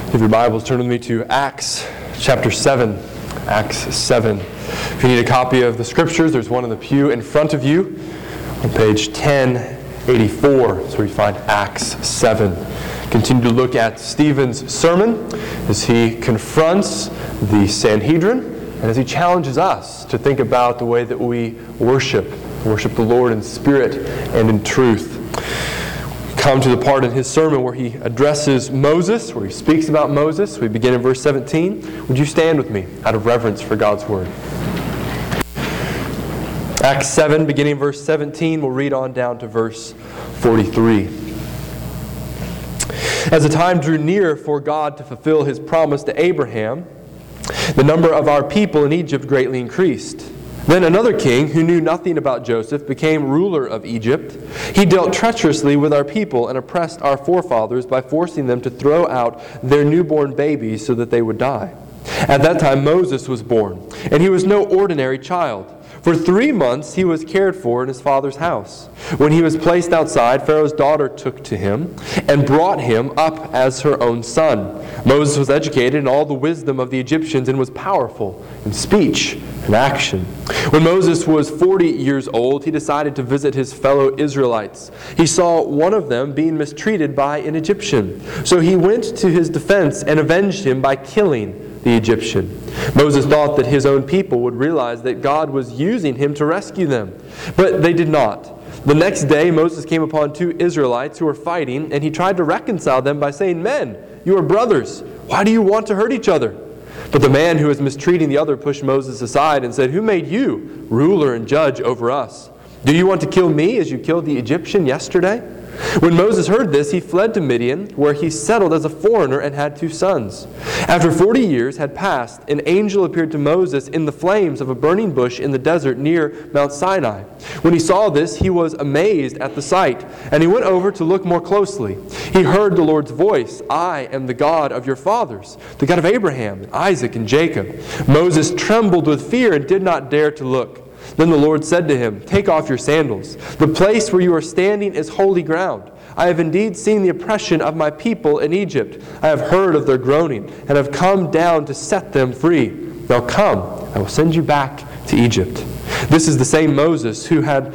If your Bibles, turn with me to Acts chapter 7. Acts 7. If you need a copy of the Scriptures, there's one in the pew in front of you on page 1084. That's where you find Acts 7. Continue to look at Stephen's sermon as he confronts the Sanhedrin and as he challenges us to think about the way that we worship the Lord in spirit and in truth. Come to the part in his sermon where he addresses Moses, where he speaks about Moses. We begin in verse 17. Would you stand with me out of reverence for God's Word? Acts 7, beginning verse 17, we'll read on down to verse 43. As the time drew near for God to fulfill His promise to Abraham, the number of our people in Egypt greatly increased. Then another king, who knew nothing about Joseph, became ruler of Egypt. He dealt treacherously with our people and oppressed our forefathers by forcing them to throw out their newborn babies so that they would die. At that time Moses was born, and he was no ordinary child. For 3 months he was cared for in his father's house. When he was placed outside, Pharaoh's daughter took to him and brought him up as her own son. Moses was educated in all the wisdom of the Egyptians and was powerful in speech and action. When Moses was 40 years old, he decided to visit his fellow Israelites. He saw one of them being mistreated by an Egyptian. So he went to his defense and avenged him by killing the Egyptian. Moses thought that his own people would realize that God was using him to rescue them, but they did not. The next day Moses came upon 2 Israelites who were fighting, and he tried to reconcile them by saying, "Men, you are brothers. Why do you want to hurt each other?" But the man who was mistreating the other pushed Moses aside and said, "Who made you ruler and judge over us? Do you want to kill me as you killed the Egyptian yesterday?" When Moses heard this, he fled to Midian, where he settled as a foreigner and had 2 sons. After 40 years had passed, an angel appeared to Moses in the flames of a burning bush in the desert near Mount Sinai. When he saw this, he was amazed at the sight, and he went over to look more closely. He heard the Lord's voice, "I am the God of your fathers, the God of Abraham, Isaac, and Jacob." Moses trembled with fear and did not dare to look. Then the Lord said to him, "Take off your sandals. The place where you are standing is holy ground. I have indeed seen the oppression of my people in Egypt. I have heard of their groaning, and have come down to set them free. Now come, I will send you back to Egypt." This is the same Moses who they had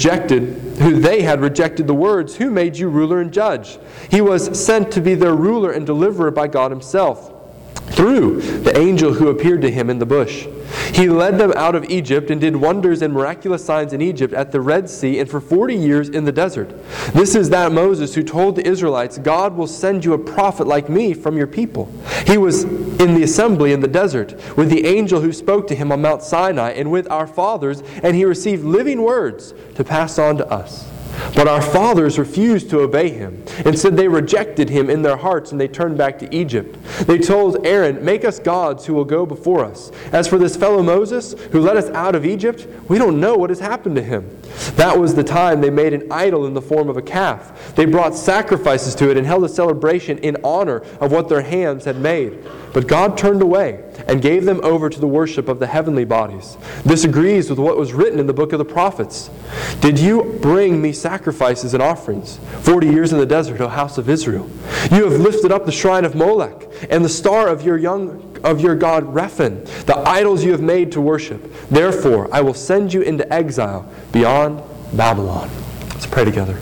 rejected the words, "Who made you ruler and judge?" He was sent to be their ruler and deliverer by God Himself, through the angel who appeared to him in the bush. He led them out of Egypt and did wonders and miraculous signs in Egypt, at the Red Sea, and for 40 years in the desert. This is that Moses who told the Israelites, "God will send you a prophet like me from your people." He was in the assembly in the desert with the angel who spoke to him on Mount Sinai and with our fathers, and he received living words to pass on to us. But our fathers refused to obey him. Instead, they rejected him in their hearts, and they turned back to Egypt. They told Aaron, "Make us gods who will go before us. As for this fellow Moses, who led us out of Egypt, we don't know what has happened to him." That was the time they made an idol in the form of a calf. They brought sacrifices to it and held a celebration in honor of what their hands had made. But God turned away and gave them over to the worship of the heavenly bodies. This agrees with what was written in the book of the prophets. "Did you bring me sacrifices and offerings 40 years in the desert, O house of Israel? You have lifted up the shrine of Molech and the star of your god Rephan, the idols you have made to worship. Therefore, I will send you into exile beyond Babylon." Let's pray together.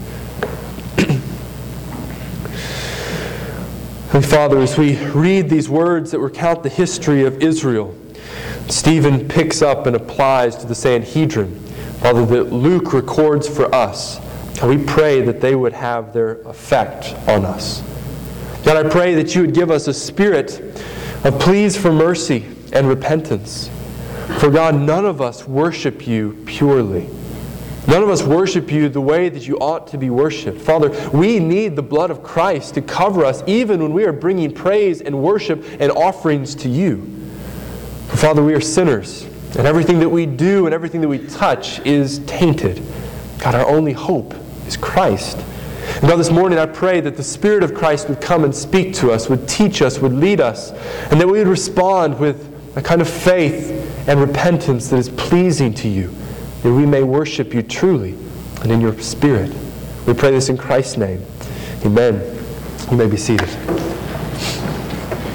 And Father, as we read these words that recount the history of Israel, Stephen picks up and applies to the Sanhedrin, Father, that Luke records for us, and we pray that they would have their effect on us. God, I pray that you would give us a spirit of pleas for mercy and repentance. For God, none of us worship you purely. None of us worship you the way that you ought to be worshipped. Father, we need the blood of Christ to cover us even when we are bringing praise and worship and offerings to you. For Father, we are sinners, and everything that we do and everything that we touch is tainted. God, our only hope is Christ. And God, this morning I pray that the Spirit of Christ would come and speak to us, would teach us, would lead us, and that we would respond with a kind of faith and repentance that is pleasing to you, that we may worship you truly and in your Spirit. We pray this in Christ's name. Amen. You may be seated.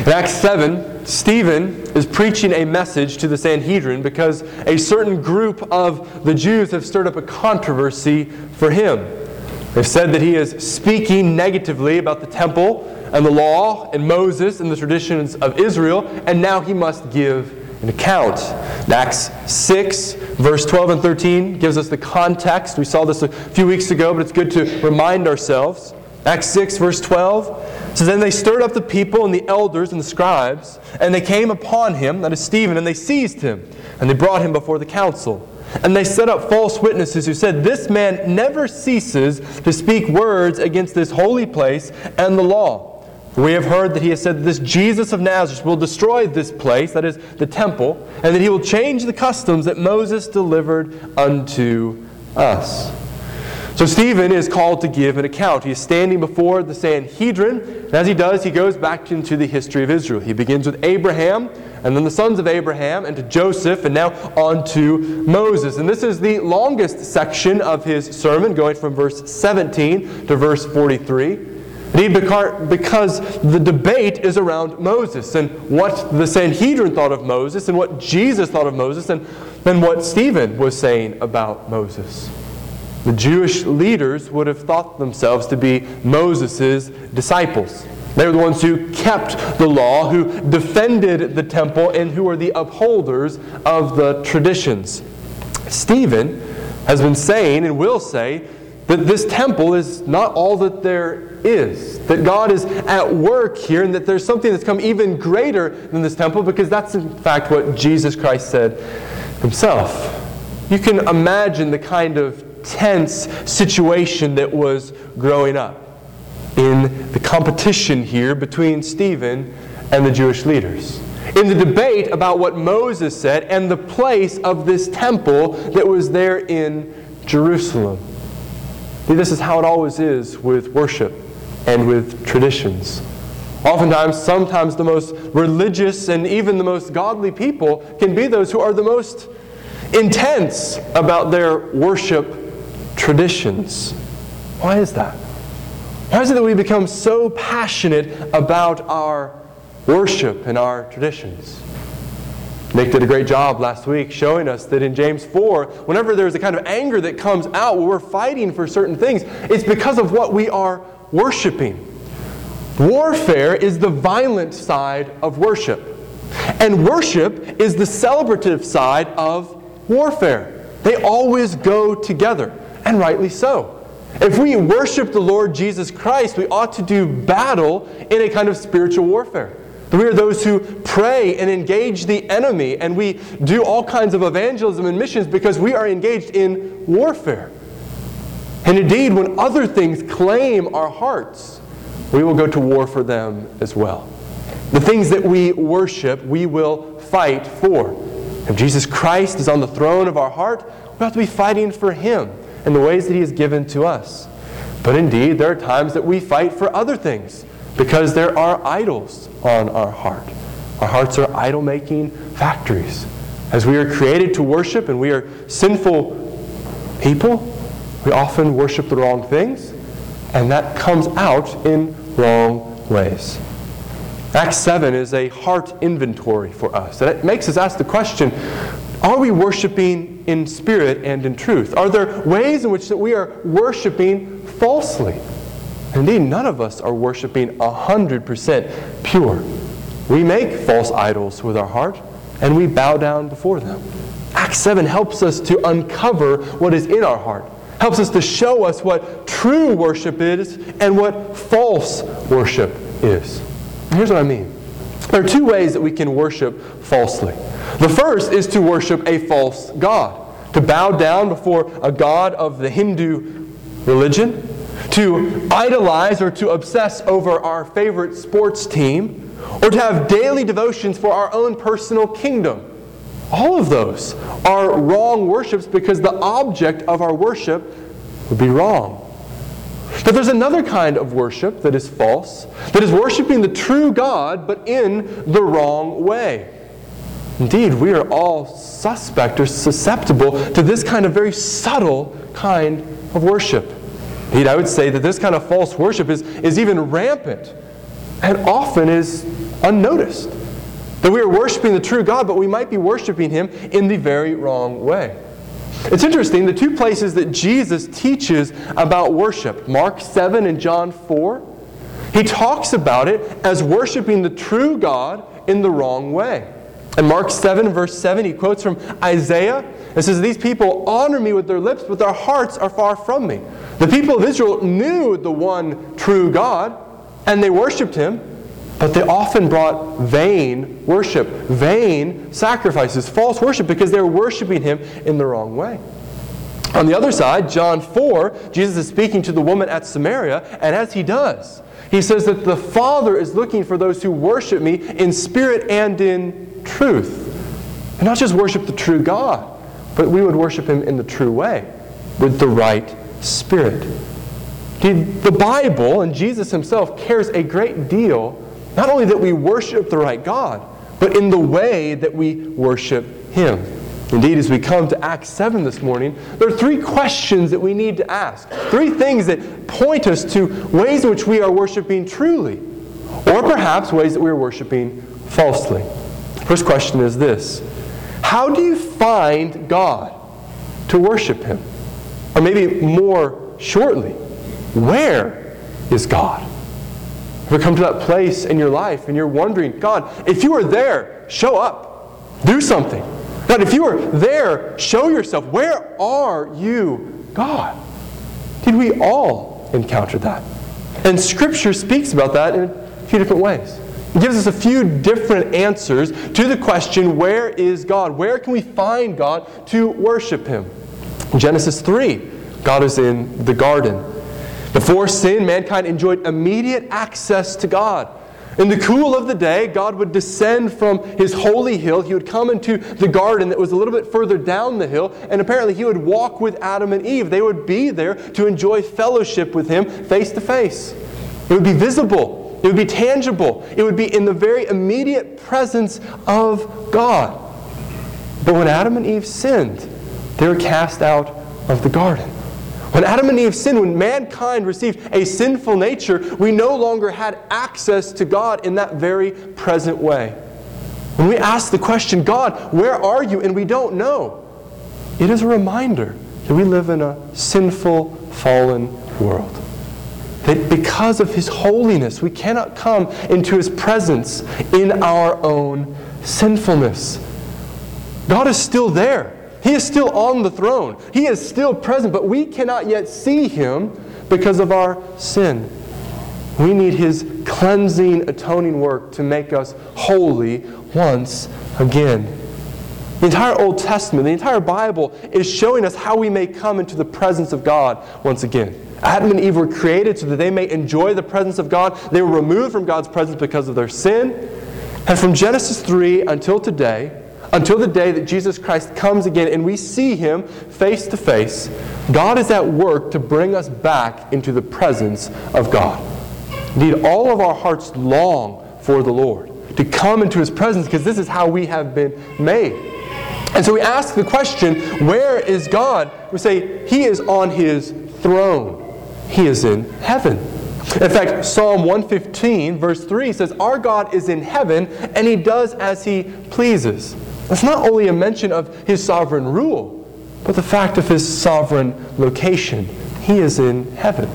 In Acts 7, Stephen is preaching a message to the Sanhedrin because a certain group of the Jews have stirred up a controversy for him. They've said that he is speaking negatively about the temple and the law and Moses and the traditions of Israel, and now he must give an account. In Acts 6, verse 12 and 13 gives us the context. We saw this a few weeks ago, but it's good to remind ourselves. Acts 6, verse 12 says, "Then they stirred up the people and the elders and the scribes, and they came upon him," that is Stephen, "and they seized him, and they brought him before the council. And they set up false witnesses who said, 'This man never ceases to speak words against this holy place and the law. We have heard that he has said that this Jesus of Nazareth will destroy this place,'" that is the temple, "'and that he will change the customs that Moses delivered unto us.'" So Stephen is called to give an account. He is standing before the Sanhedrin, and as he does, he goes back into the history of Israel. He begins with Abraham, and then the sons of Abraham, and to Joseph, and now on to Moses. And this is the longest section of his sermon, going from verse 17 to verse 43. Indeed, because the debate is around Moses, and what the Sanhedrin thought of Moses, and what Jesus thought of Moses, and then what Stephen was saying about Moses. The Jewish leaders would have thought themselves to be Moses' disciples. They were the ones who kept the law, who defended the temple, and who were the upholders of the traditions. Stephen has been saying and will say that this temple is not all that there is, that God is at work here, and that there's something that's come even greater than this temple, because that's in fact what Jesus Christ said himself. You can imagine the kind of tense situation that was growing up in the competition here between Stephen and the Jewish leaders, in the debate about what Moses said and the place of this temple that was there in Jerusalem. See, this is how it always is with worship and with traditions. Oftentimes, sometimes the most religious and even the most godly people can be those who are the most intense about their worship traditions. Why is that? Why is it that we become so passionate about our worship and our traditions? Nick did a great job last week showing us that in James 4, whenever there's a kind of anger that comes out when we're fighting for certain things, it's because of what we are worshiping. Warfare is the violent side of worship. And worship is the celebrative side of warfare. They always go together. And rightly so. If we worship the Lord Jesus Christ, we ought to do battle in a kind of spiritual warfare. We are those who pray and engage the enemy, and we do all kinds of evangelism and missions because we are engaged in warfare. And indeed, when other things claim our hearts, we will go to war for them as well. The things that we worship, we will fight for. If Jesus Christ is on the throne of our heart, we have to be fighting for Him in the ways that He has given to us. But indeed, there are times that we fight for other things because there are idols on our heart. Our hearts are idol-making factories. As we are created to worship and we are sinful people, we often worship the wrong things, and that comes out in wrong ways. Acts 7 is a heart inventory for us. And it makes us ask the question, are we worshiping in spirit and in truth? Are there ways in which that we are worshiping falsely? Indeed, none of us are worshiping 100% pure. We make false idols with our heart, and we bow down before them. Acts 7 helps us to uncover what is in our heart. Helps us to show us what true worship is and what false worship is. And here's what I mean. There are two ways that we can worship falsely. The first is to worship a false god, to bow down before a god of the Hindu religion, to idolize or to obsess over our favorite sports team, or to have daily devotions for our own personal kingdom. All of those are wrong worships because the object of our worship would be wrong. But there's another kind of worship that is false, that is worshiping the true God, but in the wrong way. Indeed, we are all suspect or susceptible to this kind of very subtle kind of worship. Indeed, I would say that this kind of false worship is even rampant and often is unnoticed. That we are worshiping the true God, but we might be worshiping Him in the very wrong way. It's interesting, the two places that Jesus teaches about worship, Mark 7 and John 4, He talks about it as worshiping the true God in the wrong way. In Mark 7, verse 7, He quotes from Isaiah. It says, "These people honor me with their lips, but their hearts are far from me." The people of Israel knew the one true God, and they worshipped Him, but they often brought vain worship, vain sacrifices, false worship, because they were worshiping Him in the wrong way. On the other side, John 4, Jesus is speaking to the woman at Samaria, and as He does, He says that the Father is looking for those who worship Me in spirit and in truth. And not just worship the true God, but we would worship Him in the true way, with the right spirit. The Bible and Jesus Himself cares a great deal, not only that we worship the right God, but in the way that we worship Him. Indeed, as we come to Acts 7 this morning, there are three questions that we need to ask. Three things that point us to ways in which we are worshiping truly, or perhaps ways that we are worshiping falsely. First question is this: how do you find God to worship Him? Or maybe more shortly, where is God? If you come to that place in your life and you're wondering, God, if you are there, show up. Do something. God, if you are there, show yourself. Where are you, God? Did we all encounter that? And Scripture speaks about that in a few different ways. It gives us a few different answers to the question, where is God? Where can we find God to worship Him? In Genesis 3, God is in the garden. Before sin, mankind enjoyed immediate access to God. In the cool of the day, God would descend from His holy hill. He would come into the garden that was a little bit further down the hill, and apparently He would walk with Adam and Eve. They would be there to enjoy fellowship with Him face to face. It would be visible. It would be tangible. It would be in the very immediate presence of God. But when Adam and Eve sinned, they were cast out of the garden. When Adam and Eve sinned, when mankind received a sinful nature, we no longer had access to God in that very present way. When we ask the question, God, where are you? And we don't know, it is a reminder that we live in a sinful, fallen world. That because of His holiness, we cannot come into His presence in our own sinfulness. God is still there. He is still on the throne. He is still present, but we cannot yet see Him because of our sin. We need His cleansing, atoning work to make us holy once again. The entire Old Testament, the entire Bible is showing us how we may come into the presence of God once again. Adam and Eve were created so that they may enjoy the presence of God. They were removed from God's presence because of their sin. And from Genesis 3 until today, until the day that Jesus Christ comes again and we see Him face to face, God is at work to bring us back into the presence of God. Indeed, all of our hearts long for the Lord, to come into His presence, because this is how we have been made. And so we ask the question, where is God? We say, He is on His throne. He is in heaven. In fact, Psalm 115, verse 3 says, "Our God is in heaven, and He does as He pleases." That's not only a mention of His sovereign rule, but the fact of His sovereign location. He is in heaven.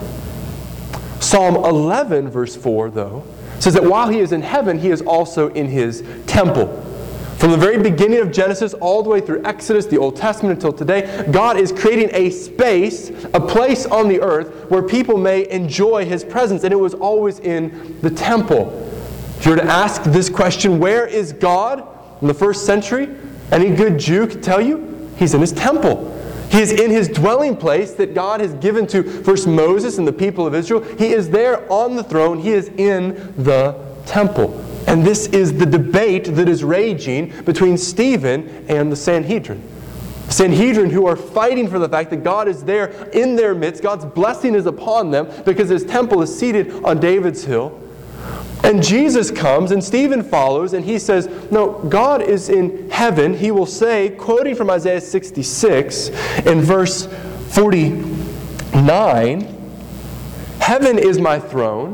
Psalm 11, verse 4, though, says that while He is in heaven, He is also in His temple. From the very beginning of Genesis all the way through Exodus, the Old Testament, until today, God is creating a space, a place on the earth where people may enjoy His presence, and it was always in the temple. If you were to ask this question, where is God? In the first century, any good Jew could tell you He's in His temple. He is in His dwelling place that God has given to first Moses and the people of Israel. He is there on the throne. He is in the temple. And this is the debate that is raging between Stephen and the Sanhedrin. The Sanhedrin, who are fighting for the fact that God is there in their midst. God's blessing is upon them because His temple is seated on David's hill. And Jesus comes, and Stephen follows, and he says, no, God is in heaven. He will say, quoting from Isaiah 66, in verse 49, "Heaven is my throne,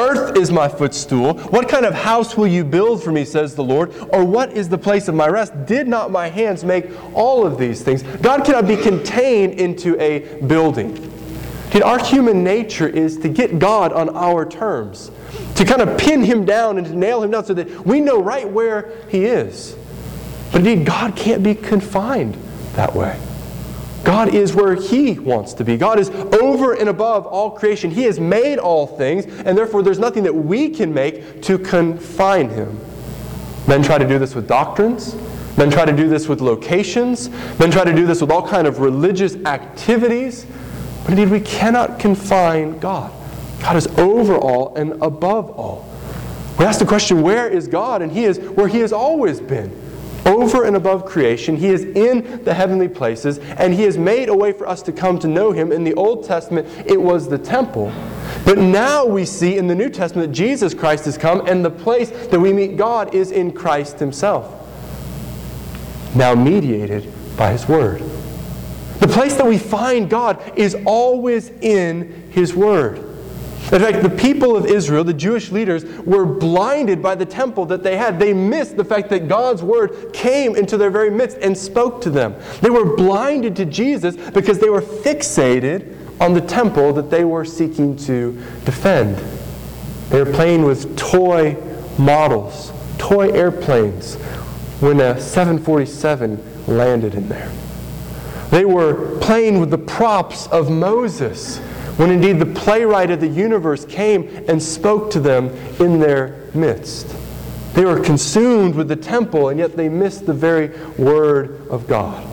earth is my footstool. What kind of house will you build for me, says the Lord? Or what is the place of my rest? Did not my hands make all of these things? God cannot be contained into a building. Our human nature is to get God on our terms, to kind of pin Him down and to nail Him down so that we know right where He is. But indeed, God can't be confined that way. God is where He wants to be. God is over and above all creation. He has made all things, and therefore there's nothing that we can make to confine Him. Men try to do this with doctrines. Men try to do this with locations. Men try to do this with all kind of religious activities. But indeed, we cannot confine God. God is over all and above all. We ask the question, where is God? And He is where He has always been. Over and above creation. He is in the heavenly places, and He has made a way for us to come to know Him. In the Old Testament, it was the temple. But now we see in the New Testament that Jesus Christ has come, and the place that we meet God is in Christ Himself, now mediated by His Word. The place that we find God is always in His Word. In fact, the people of Israel, the Jewish leaders, were blinded by the temple that they had. They missed the fact that God's Word came into their very midst and spoke to them. They were blinded to Jesus because they were fixated on the temple that they were seeking to defend. They were playing with toy models, toy airplanes, when a 747 landed in there. They were playing with the props of Moses, when indeed the playwright of the universe came and spoke to them in their midst. They were consumed with the temple, and yet they missed the very Word of God.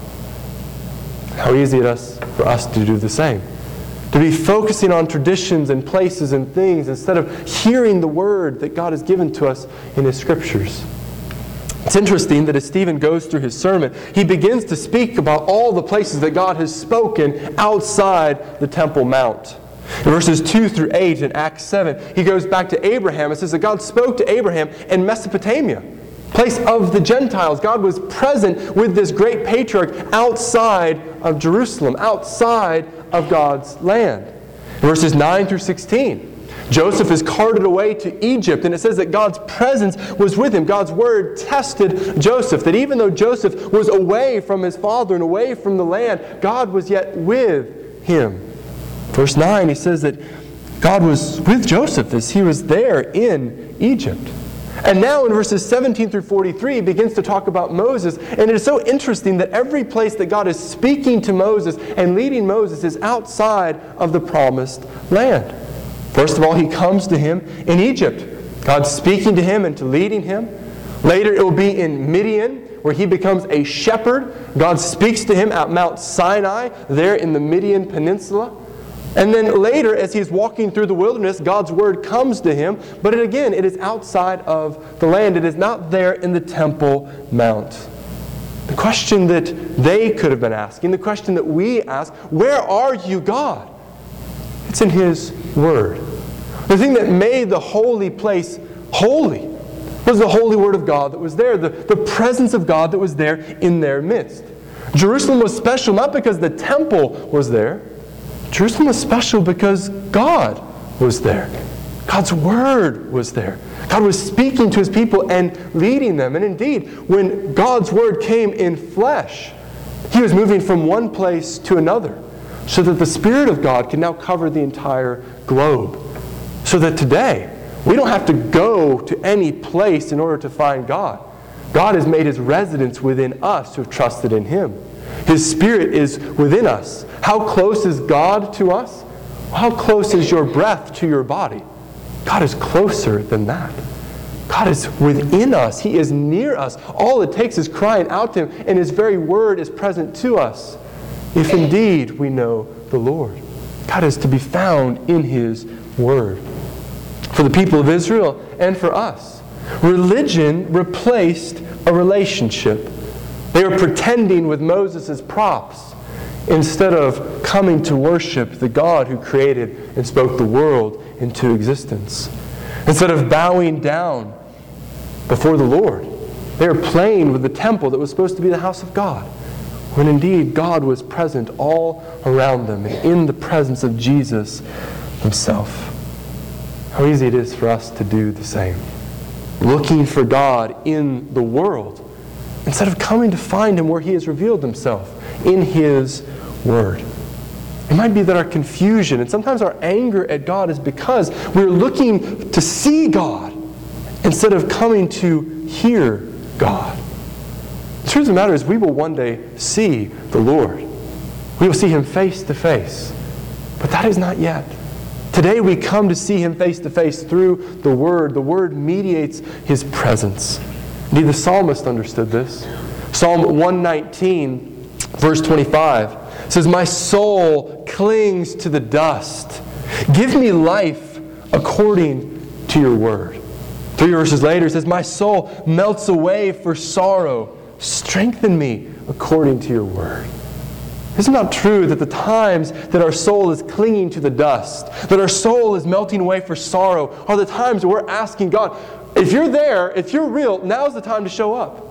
How easy it is for us to do the same. To be focusing on traditions and places and things instead of hearing the Word that God has given to us in His Scriptures. It's interesting that as Stephen goes through his sermon, he begins to speak about all the places that God has spoken outside the Temple Mount. In verses 2 through 8 in Acts 7, he goes back to Abraham and says that God spoke to Abraham in Mesopotamia, place of the Gentiles. God was present with this great patriarch outside of Jerusalem, outside of God's land. In verses 9 through 16, Joseph is carted away to Egypt, and it says that God's presence was with him. God's Word tested Joseph, that even though Joseph was away from his father and away from the land, God was yet with him. Verse 9, he says that God was with Joseph as he was there in Egypt. And now in verses 17 through 43, he begins to talk about Moses. And it is so interesting that every place that God is speaking to Moses and leading Moses is outside of the promised land. First of all, he comes to him in Egypt. God's speaking to him and to leading him. Later it will be in Midian, where he becomes a shepherd. God speaks to him at Mount Sinai, there in the Midian Peninsula. And then later, as he's walking through the wilderness, God's Word comes to him. But again, it is outside of the land. It is not there in the Temple Mount. The question that they could have been asking, the question that we ask, where are you, God? It's in His Word. The thing that made the holy place holy was the holy Word of God that was there, the presence of God that was there in their midst. Jerusalem was special not because the temple was there. Jerusalem was special because God was there. God's Word was there. God was speaking to His people and leading them. And indeed, when God's Word came in flesh, He was moving from one place to another, so that the Spirit of God can now cover the entire globe. So that today, we don't have to go to any place in order to find God. God has made His residence within us who have trusted in Him. His Spirit is within us. How close is God to us? How close is your breath to your body? God is closer than that. God is within us. He is near us. All it takes is crying out to Him, and His very Word is present to us. If indeed we know the Lord. God is to be found in His Word. For the people of Israel and for us, religion replaced a relationship. They were pretending with Moses' props instead of coming to worship the God who created and spoke the world into existence. Instead of bowing down before the Lord, they were playing with the temple that was supposed to be the house of God, when indeed God was present all around them and in the presence of Jesus Himself. How easy it is for us to do the same. Looking for God in the world instead of coming to find Him where He has revealed Himself, in His Word. It might be that our confusion and sometimes our anger at God is because we're looking to see God instead of coming to hear God. The truth of the matter is we will one day see the Lord. We will see Him face to face. But that is not yet. Today we come to see Him face to face through the Word. The Word mediates His presence. Indeed, the psalmist understood this. Psalm 119, verse 25 says, "My soul clings to the dust. Give me life according to your word." 3 verses later it says, "My soul melts away for sorrow. Strengthen me according to your word." Is it not true that the times that our soul is clinging to the dust, that our soul is melting away for sorrow, are the times that we're asking God, if you're there, if you're real, now's the time to show up?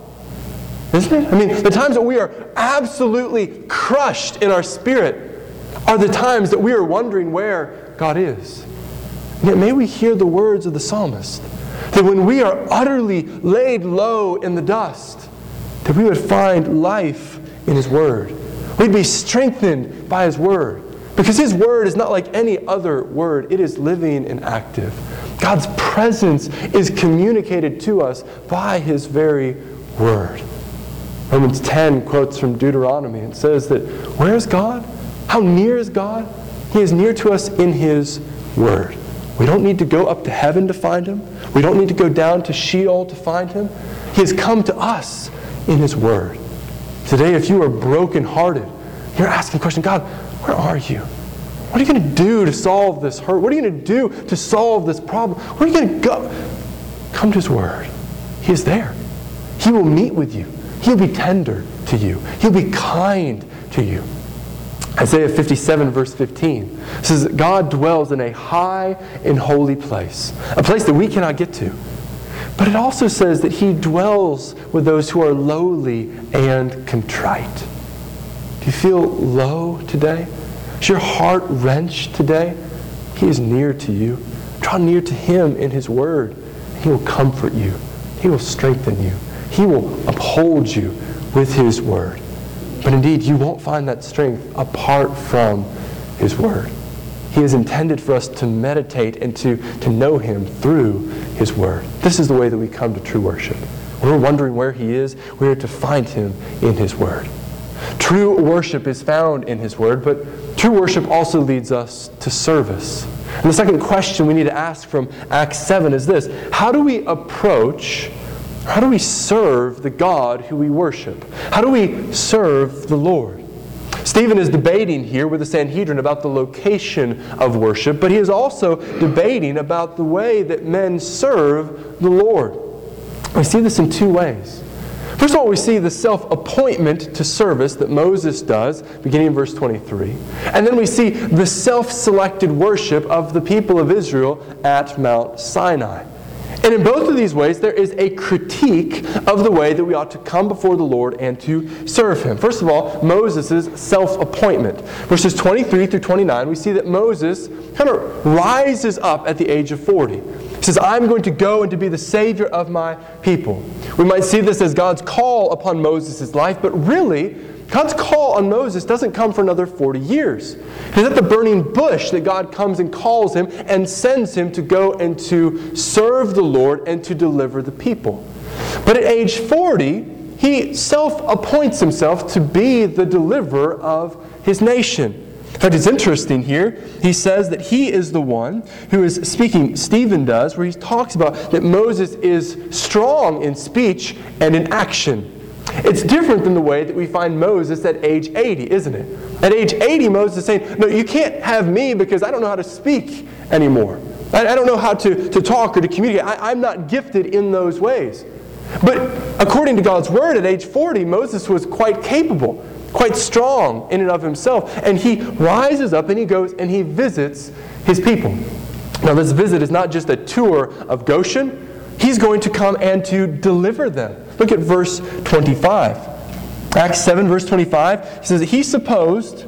Isn't it? I mean, the times that we are absolutely crushed in our spirit are the times that we are wondering where God is. And yet may we hear the words of the psalmist, that when we are utterly laid low in the dust, that we would find life in His Word. We'd be strengthened by His Word. Because His Word is not like any other word. It is living and active. God's presence is communicated to us by His very Word. Romans 10 quotes from Deuteronomy and says that, where is God? How near is God? He is near to us in His Word. We don't need to go up to heaven to find Him. We don't need to go down to Sheol to find Him. He has come to us in His Word. Today, if you are brokenhearted, you're asking the question, God, where are you? What are you going to do to solve this hurt? What are you going to do to solve this problem? Where are you going to go? Come to His Word. He is there. He will meet with you. He'll be tender to you. He'll be kind to you. Isaiah 57 verse 15 says that God dwells in a high and holy place, a place that we cannot get to. But it also says that He dwells with those who are lowly and contrite. Do you feel low today? Is your heart wrenched today? He is near to you. Draw near to Him in His Word. He will comfort you. He will strengthen you. He will uphold you with His Word. But indeed, you won't find that strength apart from His Word. He is intended for us to meditate and to know Him through His Word. This is the way that we come to true worship. When we're wondering where He is, we are to find Him in His Word. True worship is found in His Word, but true worship also leads us to service. And the second question we need to ask from Acts 7 is this: how do we approach, how do we serve the God who we worship? How do we serve the Lord? Stephen is debating here with the Sanhedrin about the location of worship, but he is also debating about the way that men serve the Lord. We see this in two ways. First of all, we see the self-appointment to service that Moses does, beginning in verse 23. And then we see the self-selected worship of the people of Israel at Mount Sinai. And in both of these ways, there is a critique of the way that we ought to come before the Lord and to serve Him. First of all, Moses' self-appointment. Verses 23 through 29, we see that Moses kind of rises up at the age of 40. He says, I'm going to go and to be the Savior of my people. We might see this as God's call upon Moses' life, but really, God's call on Moses doesn't come for another 40 years. It is at the burning bush that God comes and calls him and sends him to go and to serve the Lord and to deliver the people. But at age 40, he self-appoints himself to be the deliverer of his nation. In fact, it's interesting here. He says that he is the one who is speaking, Stephen does, where he talks about that Moses is strong in speech and in action. It's different than the way that we find Moses at age 80, isn't it? At age 80, Moses is saying, no, you can't have me because I don't know how to speak anymore. I don't know how to talk or to communicate. I'm not gifted in those ways. But according to God's Word, at age 40, Moses was quite capable, quite strong in and of himself. And he rises up and he goes and he visits his people. Now this visit is not just a tour of Goshen. He's going to come and to deliver them. Look at verse 25. Acts 7 verse 25 says that he supposed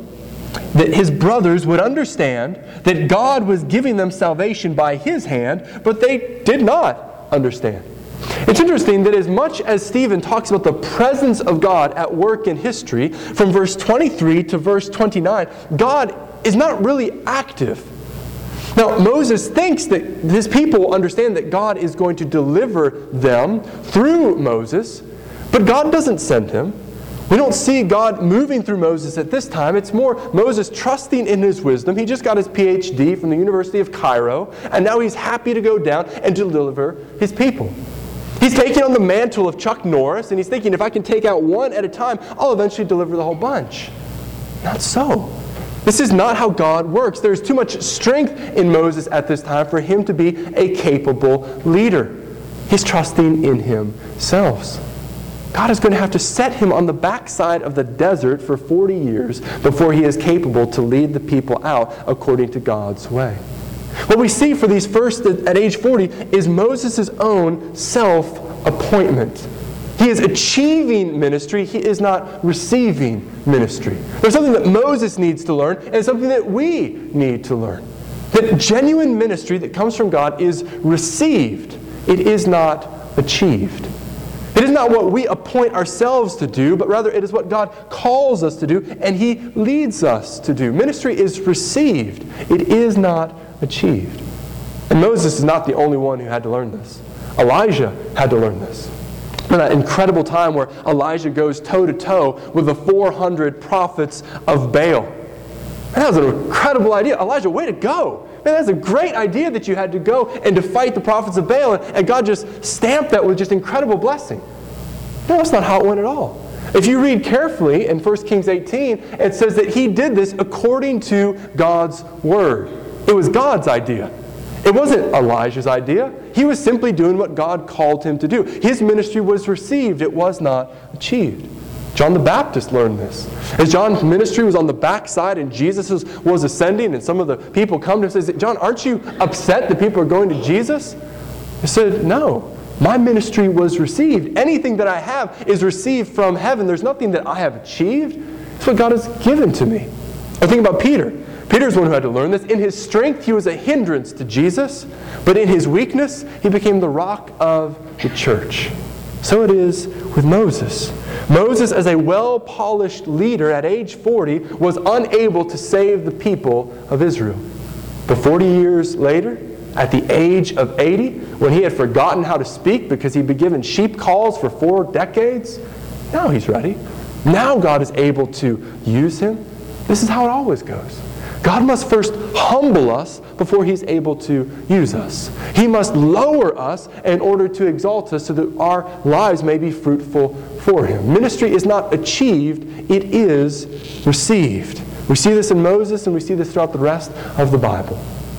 that his brothers would understand that God was giving them salvation by his hand, but they did not understand. It's interesting that as much as Stephen talks about the presence of God at work in history, from verse 23 to verse 29, God is not really active. Now, Moses thinks that his people will understand that God is going to deliver them through Moses, but God doesn't send him. We don't see God moving through Moses at this time. It's more Moses trusting in his wisdom. He just got his PhD from the University of Cairo, and now he's happy to go down and deliver his people. He's taking on the mantle of Chuck Norris, and he's thinking, if I can take out one at a time, I'll eventually deliver the whole bunch. Not so. This is not how God works. There's too much strength in Moses at this time for him to be a capable leader. He's trusting in himself. God is going to have to set him on the backside of the desert for 40 years before he is capable to lead the people out according to God's way. What we see for these first at age 40 is Moses' own self-appointment. He is achieving ministry. He is not receiving ministry. There's something that Moses needs to learn and something that we need to learn. That genuine ministry that comes from God is received. It is not achieved. It is not what we appoint ourselves to do, but rather it is what God calls us to do and He leads us to do. Ministry is received. It is not achieved. And Moses is not the only one who had to learn this. Elijah had to learn this. In that incredible time where Elijah goes toe-to-toe with the 400 prophets of Baal. Man, that was an incredible idea. Elijah, way to go. Man, that's a great idea that you had to go and to fight the prophets of Baal, and God just stamped that with just incredible blessing. No, that's not how it went at all. If you read carefully in 1 Kings 18, it says that he did this according to God's word. It was God's idea. It wasn't Elijah's idea. He was simply doing what God called him to do. His ministry was received. It was not achieved. John the Baptist learned this. As John's ministry was on the backside and Jesus was ascending, and some of the people come to him and say, John, aren't you upset that people are going to Jesus? He said, no. My ministry was received. Anything that I have is received from heaven. There's nothing that I have achieved. It's what God has given to me. I think about Peter. Peter's one who had to learn this. In his strength, he was a hindrance to Jesus, but in his weakness, he became the rock of the church. So it is with Moses. Moses, as a well-polished leader at age 40, was unable to save the people of Israel. But 40 years later, at the age of 80, when he had forgotten how to speak because he'd been given sheep calls for 4 decades, now he's ready. Now God is able to use him. This is how it always goes. God must first humble us before He's able to use us. He must lower us in order to exalt us so that our lives may be fruitful for Him. Ministry is not achieved, it is received. We see this in Moses and we see this throughout the rest of the Bible.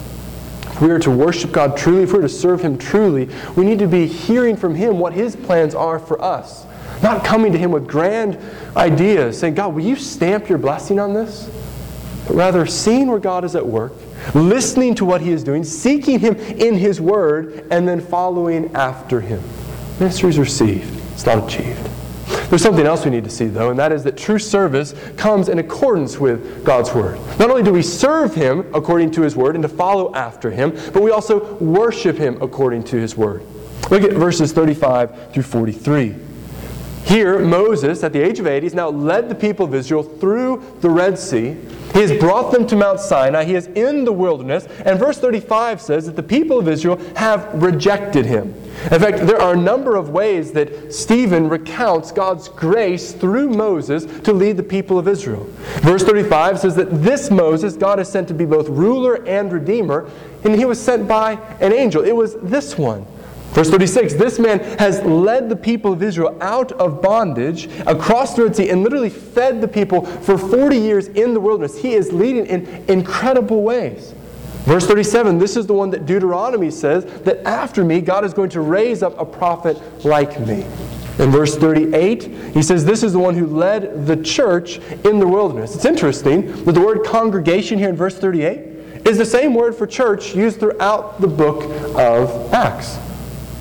If we are to worship God truly, if we are to serve Him truly, we need to be hearing from Him what His plans are for us. Not coming to Him with grand ideas, saying, God, will you stamp your blessing on this? But rather seeing where God is at work, listening to what He is doing, seeking Him in His Word, and then following after Him. Ministry is received. It's not achieved. There's something else we need to see, though, and that is that true service comes in accordance with God's Word. Not only do we serve Him according to His Word and to follow after Him, but we also worship Him according to His Word. Look at verses 35 through 43. Here, Moses, at the age of 80, has now led the people of Israel through the Red Sea. He has brought them to Mount Sinai. He is in the wilderness. And verse 35 says that the people of Israel have rejected him. In fact, there are a number of ways that Stephen recounts God's grace through Moses to lead the people of Israel. Verse 35 says that this Moses, God has sent to be both ruler and redeemer, and he was sent by an angel. It was this one. Verse 36, this man has led the people of Israel out of bondage across the Red Sea and literally fed the people for 40 years in the wilderness. He is leading in incredible ways. Verse 37, this is the one that Deuteronomy says that after me, God is going to raise up a prophet like me. In verse 38, he says this is the one who led the church in the wilderness. It's interesting that the word congregation here in verse 38 is the same word for church used throughout the book of Acts.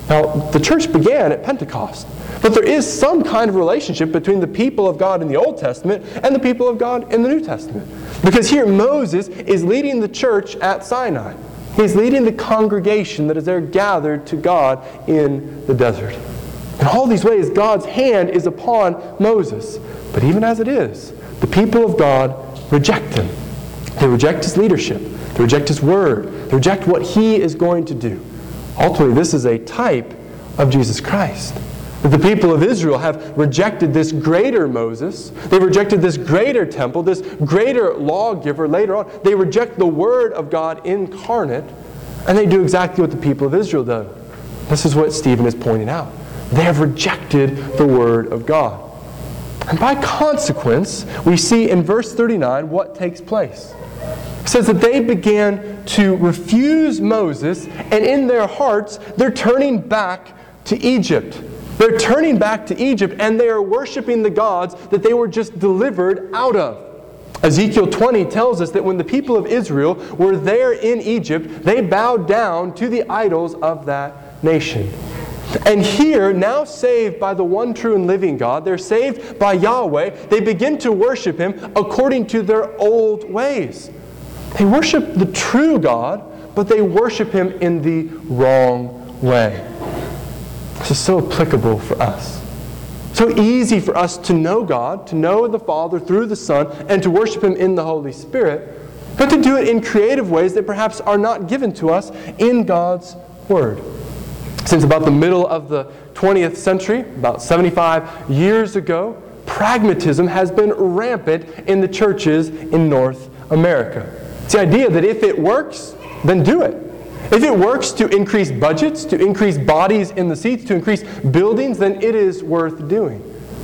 Now, the church began at Pentecost, but there is some kind of relationship between the people of God in the Old Testament and the people of God in the New Testament. Because here Moses is leading the church at Sinai. He's leading the congregation that is there gathered to God in the desert. In all these ways, God's hand is upon Moses. But even as it is, the people of God reject him. They reject his leadership. They reject his word. They reject what he is going to do. Ultimately, this is a type of Jesus Christ. The people of Israel have rejected this greater Moses. They rejected this greater temple, this greater lawgiver later on. They reject the Word of God incarnate, and they do exactly what the people of Israel do. This is what Stephen is pointing out. They have rejected the Word of God. And by consequence, we see in verse 39 what takes place. It says that they began to refuse Moses, and in their hearts, they're turning back to Egypt. They're turning back to Egypt, and they are worshiping the gods that they were just delivered out of. Ezekiel 20 tells us that when the people of Israel were there in Egypt, they bowed down to the idols of that nation. And here, now saved by the one true and living God, they're saved by Yahweh, they begin to worship Him according to their old ways. They worship the true God, but they worship Him in the wrong way. This is so applicable for us. So easy for us to know God, to know the Father through the Son, and to worship Him in the Holy Spirit, but to do it in creative ways that perhaps are not given to us in God's Word. Since about the middle of the 20th century, about 75 years ago, pragmatism has been rampant in the churches in North America. It's the idea that if it works, then do it. If it works to increase budgets, to increase bodies in the seats, to increase buildings, then it is worth doing.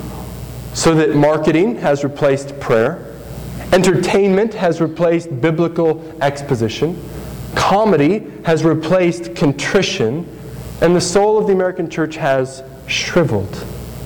So that marketing has replaced prayer, entertainment has replaced biblical exposition, comedy has replaced contrition, and the soul of the American church has shriveled.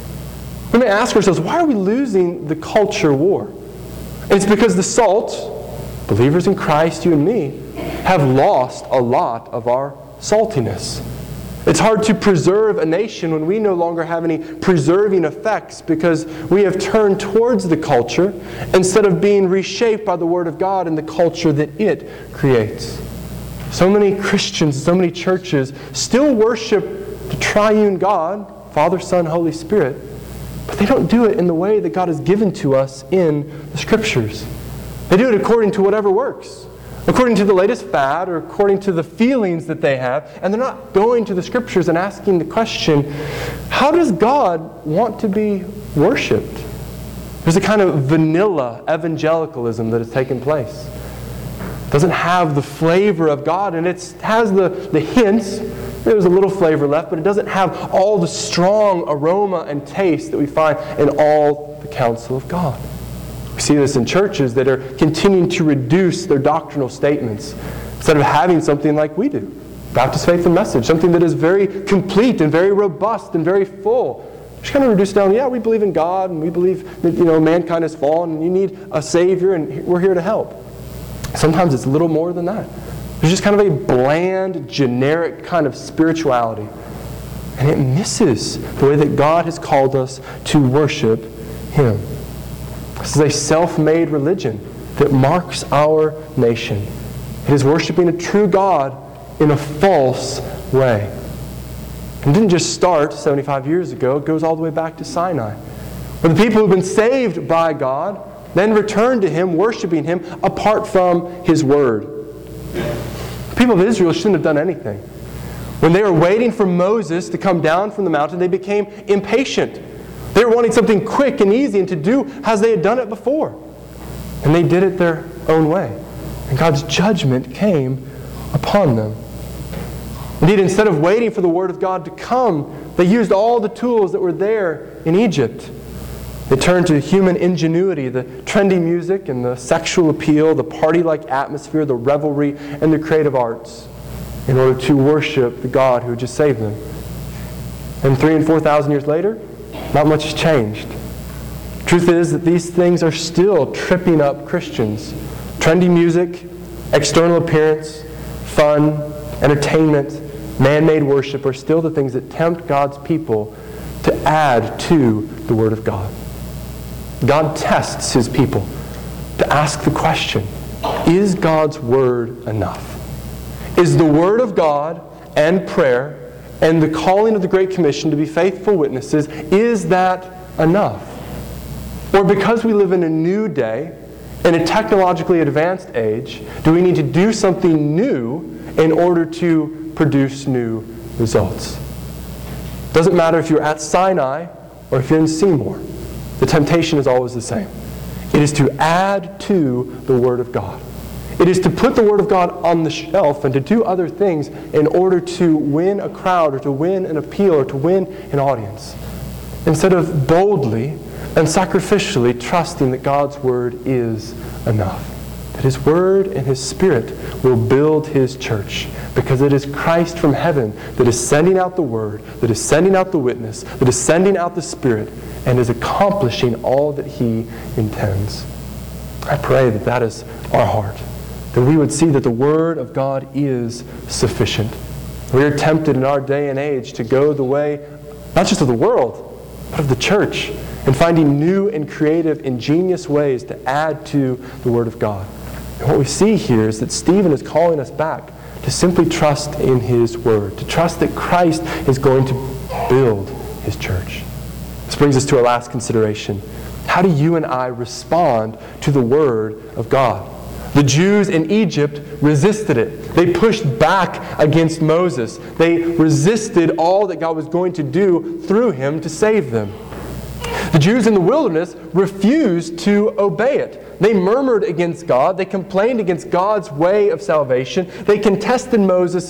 We may ask ourselves, why are we losing the culture war? And it's because the salt, believers in Christ, you and me, have lost a lot of our saltiness. It's hard to preserve a nation when we no longer have any preserving effects because we have turned towards the culture instead of being reshaped by the Word of God and the culture that it creates. So many Christians, so many churches still worship the triune God, Father, Son, Holy Spirit, but they don't do it in the way that God has given to us in the Scriptures. They do it according to whatever works, according to the latest fad or according to the feelings that they have, and they're not going to the Scriptures and asking the question, how does God want to be worshipped? There's a kind of vanilla evangelicalism that has taken place. Doesn't have the flavor of God, and it has the hints. There's a little flavor left, but it doesn't have all the strong aroma and taste that we find in all the counsel of God. We see this in churches that are continuing to reduce their doctrinal statements instead of having something like we do. Baptist Faith and Message, something that is very complete and very robust and very full. Just kind of reduce down, yeah, we believe in God and we believe that mankind has fallen and you need a Savior and we're here to help. Sometimes it's a little more than that. There's just kind of a bland, generic kind of spirituality. And it misses the way that God has called us to worship Him. This is a self-made religion that marks our nation. It is worshiping a true God in a false way. It didn't just start 75 years ago. It goes all the way back to Sinai, where the people who've been saved by God then return to Him, worshiping Him apart from His Word. The people of Israel shouldn't have done anything. When they were waiting for Moses to come down from the mountain, they became impatient. They were wanting something quick and easy and to do as they had done it before. And they did it their own way. And God's judgment came upon them. Indeed, instead of waiting for the Word of God to come, they used all the tools that were there in Egypt. They turned to human ingenuity, the trendy music and the sexual appeal, the party-like atmosphere, the revelry, and the creative arts in order to worship the God who had just saved them. And 3,000 and 4,000 years later, not much has changed. Truth is that these things are still tripping up Christians. Trendy music, external appearance, fun, entertainment, man-made worship are still the things that tempt God's people to add to the Word of God. God tests His people to ask the question, is God's Word enough? Is the Word of God and prayer and the calling of the Great Commission to be faithful witnesses, is that enough? Or because we live in a new day, in a technologically advanced age, do we need to do something new in order to produce new results? Doesn't matter if you're at Sinai or if you're in Seymour. The temptation is always the same. It is to add to the Word of God. It is to put the Word of God on the shelf and to do other things in order to win a crowd or to win an appeal or to win an audience, instead of boldly and sacrificially trusting that God's Word is enough. That His Word and His Spirit will build His church, because it is Christ from heaven that is sending out the Word, that is sending out the witness, that is sending out the Spirit, and is accomplishing all that He intends. I pray that that is our heart, that we would see that the Word of God is sufficient. We are tempted in our day and age to go the way, not just of the world, but of the church, and finding new and creative, ingenious ways to add to the Word of God. And what we see here is that Stephen is calling us back to simply trust in His Word, to trust that Christ is going to build His church. This brings us to our last consideration. How do you and I respond to the Word of God? The Jews in Egypt resisted it. They pushed back against Moses. They resisted all that God was going to do through him to save them. The Jews in the wilderness refused to obey it. They murmured against God. They complained against God's way of salvation. They contested Moses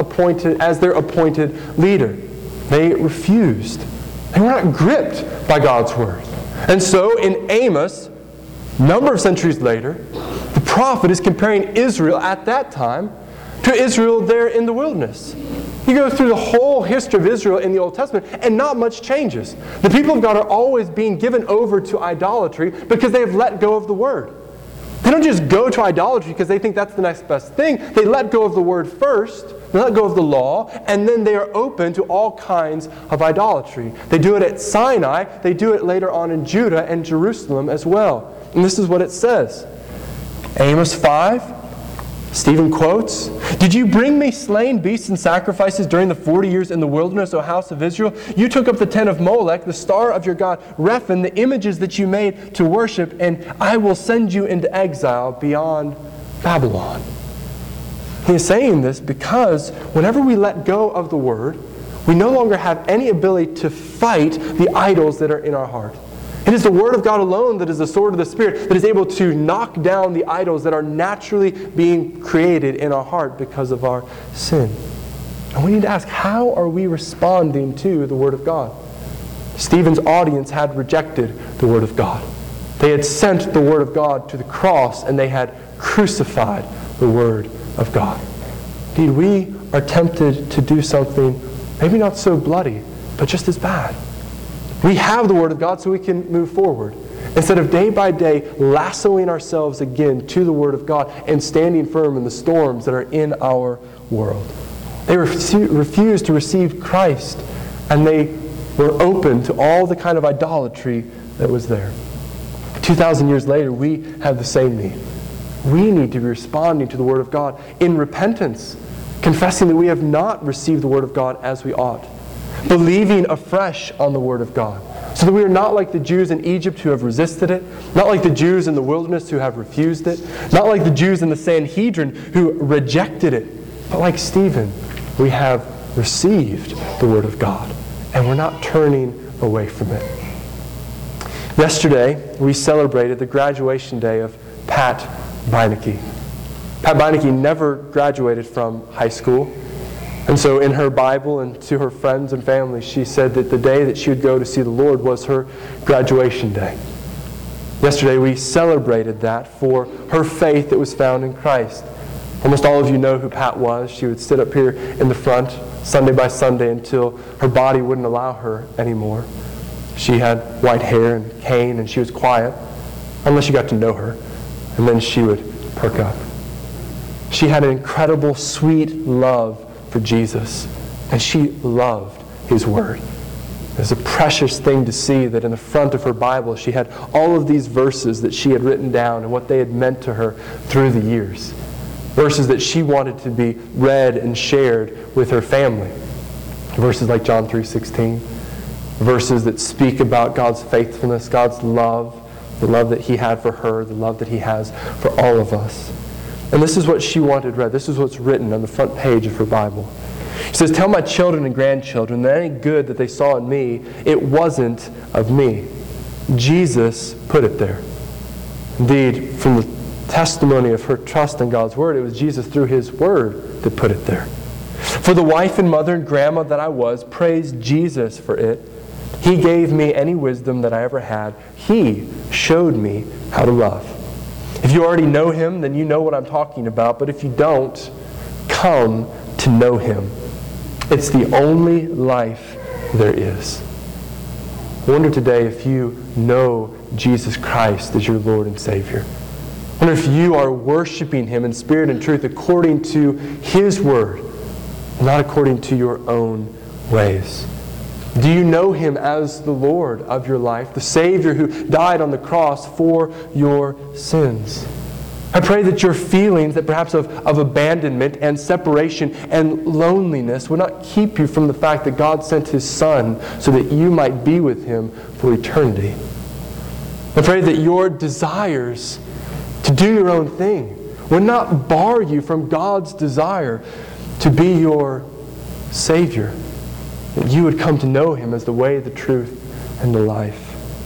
as their appointed leader. They refused. They were not gripped by God's word. And so in Amos, a number of centuries later, the prophet is comparing Israel at that time to Israel there in the wilderness. You go through the whole history of Israel in the Old Testament, and not much changes. The people of God are always being given over to idolatry because they have let go of the Word. They don't just go to idolatry because they think that's the next best thing. They let go of the Word first, they let go of the law, and then they are open to all kinds of idolatry. They do it at Sinai, they do it later on in Judah and Jerusalem as well. And this is what it says. Amos 5, Stephen quotes, "Did you bring me slain beasts and sacrifices during the 40 years in the wilderness, O house of Israel? You took up the tent of Molech, the star of your god, Rephan, the images that you made to worship, and I will send you into exile beyond Babylon." He is saying this because whenever we let go of the Word, we no longer have any ability to fight the idols that are in our heart. It is the Word of God alone that is the sword of the Spirit that is able to knock down the idols that are naturally being created in our heart because of our sin. And we need to ask, how are we responding to the Word of God? Stephen's audience had rejected the Word of God. They had sent the Word of God to the cross, and they had crucified the Word of God. Indeed, we are tempted to do something maybe not so bloody, but just as bad. We have the Word of God so we can move forward, instead of day by day lassoing ourselves again to the Word of God and standing firm in the storms that are in our world. They refused to receive Christ, and they were open to all the kind of idolatry that was there. 2,000 years later, we have the same need. We need to be responding to the Word of God in repentance, confessing that we have not received the Word of God as we ought, believing afresh on the Word of God, so that we are not like the Jews in Egypt who have resisted it, not like the Jews in the wilderness who have refused it, not like the Jews in the Sanhedrin who rejected it, but like Stephen, we have received the Word of God, and we're not turning away from it. Yesterday, we celebrated the graduation day of Pat Beinecke. Pat Beinecke never graduated from high school. And so in her Bible and to her friends and family, she said that the day that she would go to see the Lord was her graduation day. Yesterday we celebrated that for her faith that was found in Christ. Almost all of you know who Pat was. She would sit up here in the front Sunday by Sunday until her body wouldn't allow her anymore. She had white hair and cane, and she was quiet, unless you got to know her, and then she would perk up. She had an incredible, sweet love for Jesus. And she loved His Word. It was a precious thing to see that in the front of her Bible she had all of these verses that she had written down and what they had meant to her through the years. Verses that she wanted to be read and shared with her family. Verses like John 3:16. Verses that speak about God's faithfulness, God's love, the love that He had for her, the love that He has for all of us. And this is what she wanted read. This is what's written on the front page of her Bible. She says, "Tell my children and grandchildren that any good that they saw in me, it wasn't of me. Jesus put it there." Indeed, from the testimony of her trust in God's Word, it was Jesus through His Word that put it there. "For the wife and mother and grandma that I was, praised Jesus for it. He gave me any wisdom that I ever had. He showed me how to love." If you already know Him, then you know what I'm talking about. But if you don't, come to know Him. It's the only life there is. I wonder today if you know Jesus Christ as your Lord and Savior. I wonder if you are worshiping Him in spirit and truth according to His Word, not according to your own ways. Do you know Him as the Lord of your life, the Savior who died on the cross for your sins? I pray that your feelings that perhaps of abandonment and separation and loneliness would not keep you from the fact that God sent His Son so that you might be with Him for eternity. I pray that your desires to do your own thing would not bar you from God's desire to be your Savior. That you would come to know Him as the way, the truth, and the life.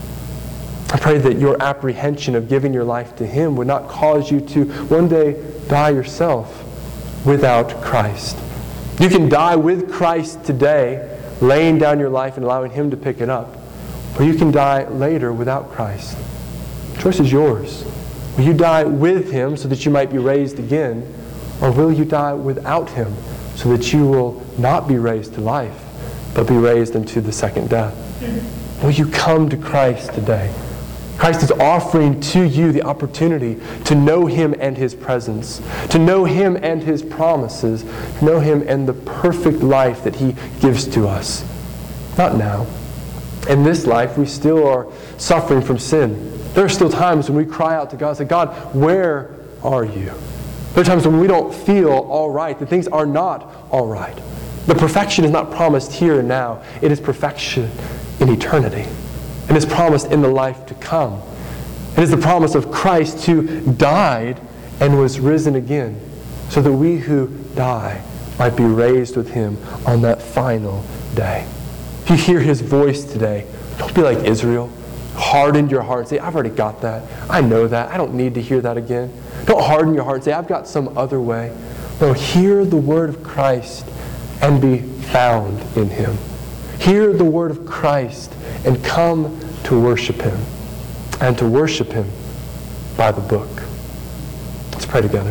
I pray that your apprehension of giving your life to Him would not cause you to one day die yourself without Christ. You can die with Christ today, laying down your life and allowing Him to pick it up. Or you can die later without Christ. The choice is yours. Will you die with Him so that you might be raised again? Or will you die without Him so that you will not be raised to life, but be raised into the second death? Will you come to Christ today? Christ is offering to you the opportunity to know Him and His presence, to know Him and His promises, to know Him and the perfect life that He gives to us. Not now. In this life, we still are suffering from sin. There are still times when we cry out to God and say, "God, where are you?" There are times when we don't feel all right, that things are not all right. The perfection is not promised here and now. It is perfection in eternity. And is promised in the life to come. It is the promise of Christ who died and was risen again, so that we who die might be raised with Him on that final day. If you hear His voice today, don't be like Israel. Harden your heart and say, "I've already got that. I know that. I don't need to hear that again." Don't harden your heart and say, "I've got some other way." No, hear the word of Christ and be found in Him. Hear the word of Christ and come to worship Him. And to worship Him by the book. Let's pray together.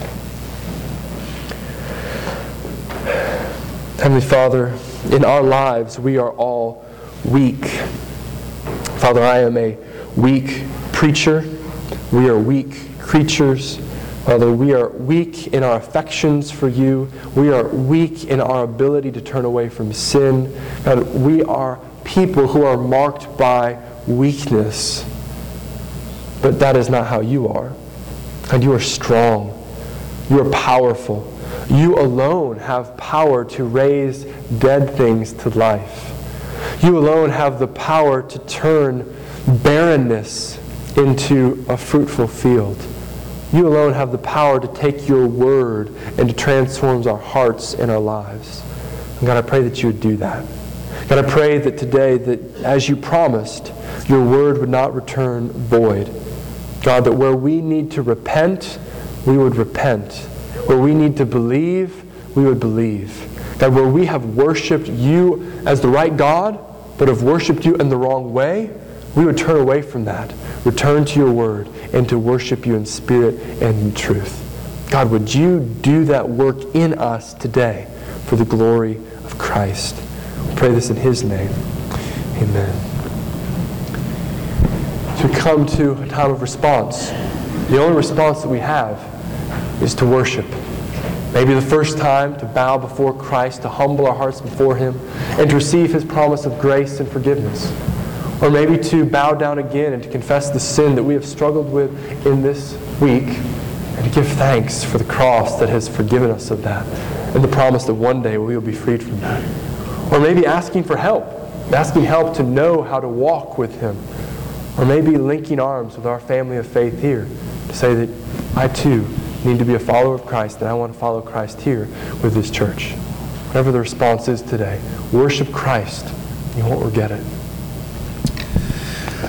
Heavenly Father, in our lives we are all weak. Father, I am a weak preacher. We are weak creatures. Father, we are weak in our affections for You. We are weak in our ability to turn away from sin. God, we are people who are marked by weakness. But that is not how You are. And You are strong. You are powerful. You alone have power to raise dead things to life. You alone have the power to turn barrenness into a fruitful field. You alone have the power to take Your word and to transform our hearts and our lives. And God, I pray that You would do that. God, I pray that today, that as You promised, Your word would not return void. God, that where we need to repent, we would repent. Where we need to believe, we would believe. God, where we have worshipped You as the right God, but have worshipped You in the wrong way, we would turn away from that, return to Your word, and to worship You in spirit and in truth. God, would You do that work in us today for the glory of Christ? We pray this in His name. Amen. So we come to a time of response. The only response that we have is to worship. Maybe the first time to bow before Christ, to humble our hearts before Him, and to receive His promise of grace and forgiveness. Or maybe to bow down again and to confess the sin that we have struggled with in this week, and to give thanks for the cross that has forgiven us of that, and the promise that one day we will be freed from that. Or maybe asking for help, asking help to know how to walk with Him. Or maybe linking arms with our family of faith here to say that I too need to be a follower of Christ, and I want to follow Christ here with this church. Whatever the response is today, worship Christ. You won't regret it.